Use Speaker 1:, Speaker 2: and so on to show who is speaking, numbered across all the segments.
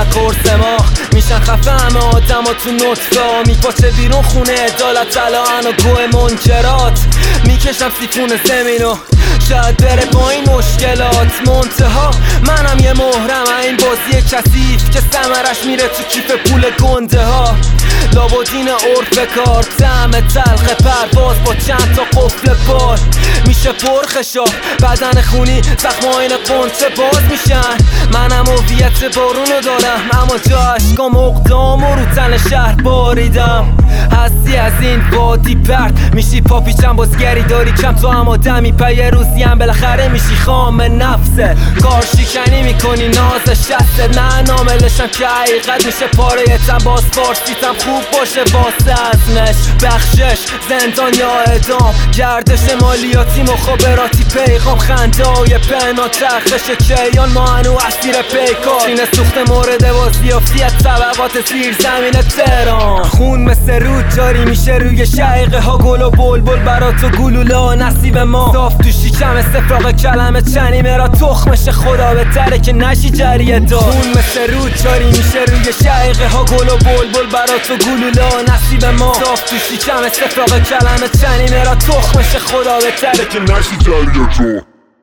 Speaker 1: قرص ما میشن خفه همه آدم ها تو نطفه ها میپاچه بیرون خونه عدالت الان و گوه منکرات میکشم سیفون زمینو شاید بره با این مشکلات منتها منم یه محرم این بازی کثیف که ثمرش میره تو کیف پول گنده ها لابدین عرف کار طعم تلخ پرواز با چند تا قفل بار میشه پرخشا بدن خونی زخماین قنچه باز میشن منم هویت بارونو دارم اما جا عشقام اقدام و رو تن شهر باریدم هستی از این وادی پرد میشی پاپیچم بازگری داری کم تو هم آدمی پا یه روزی هم بالاخره میشی خام نفسه کار شکنی میکنی ناز شسته نه ناملشم که حقیقت میشه پارهتم باز فارسیتم خوب باشه واسه ازمش بخشش زندان یا اعدام گردش مالیاتی مخابراتی پیغام خنده های پنها چرخش کیان ما هنو اسیر پیکار چین سوخت مورد بازیافتی از طبقات زیر زمین تهران خون مثل رود جاری میشه روی شقیقه ها گل و بلبل برا تو گلوله ها نصیب ما صاف تو شیشم استفراغ کلمه چنیمه را تخمش خدا بهتره که نشی جریه دار خون مثل رود جاری میشه روی شقیقه ها گل و بلبل برا تو گلوله ها نصیب ما صاف تو شیشم استفراغ کلمه چنیمه را تخمش خدا بهتره که نشی جریه دار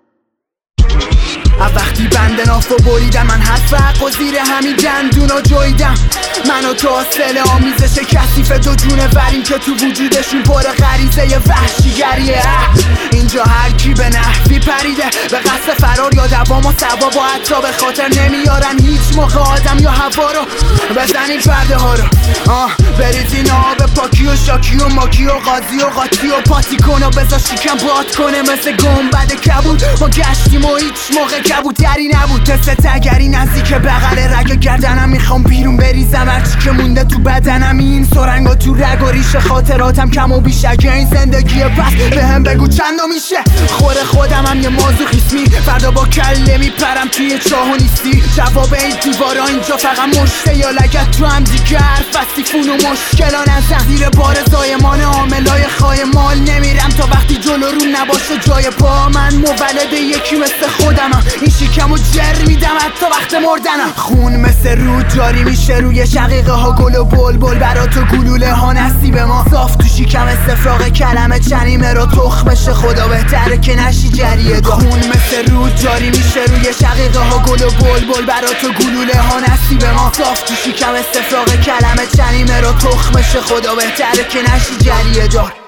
Speaker 2: وقتی بند نافو بریدم من حرف حق و زیر همین دندونا جویدم منو تو حاصل آمیزش کثیف دو جونه وریم که تو وجودشون پر غریزه وحشیگریه اینجا هر کی به نحوی پریده به قصد فرار یا دوام و سوا با حتی به خاطر نمیارن هیچ موقع آدم یا هوا رو بزنین پرده ها رو بریزین آب پاکی و شاکی و ماکی و قاضی و قاطی و پاتی کن و بذار شکم باد کنه مثل گنبد کبود ما گشتیم و هیچ موقع کبوتری نبود تست تگری نزدیک بغل رگ گردنم میخوام بیرون بریزم هرچی که مونده تو بدنم این سرنگا تو رگ و ریش خاطراتم کم و بیش اگه این زندگی پس به هم بگو چندو میشه خوره خودم هم یه موضوع خیسمی فردا با کله میپرم توی چاه و نیستی جواب این دیوارا اینجا فقط مشته یا لگت تو هم دیگه حرف از تیفون و مشکلا نزن زیر بار زایمان عاملای خواهی مال نمیرم تا وقتی جلو رو نباشه جای پا من مولد یکی مثل خودمم این شیکم و جر میدم حتی وقت مردنم خون مثل رود جاری میشه روی شقیقه ها گل و بلبل برا تو گلوله ها نصیب ما صاف تو شیکم استفراغ کلمه چنیمه را تخمش خدا بهتره که نشی جریه دار خون مثل رود جاری میشه روی شقیقه ها گل و بلبل برا تو گلوله ها نصیب ما صاف تو شیکم استفراغ کلمه چنیمه را تخمش خدا بهتره که نشی جریه دار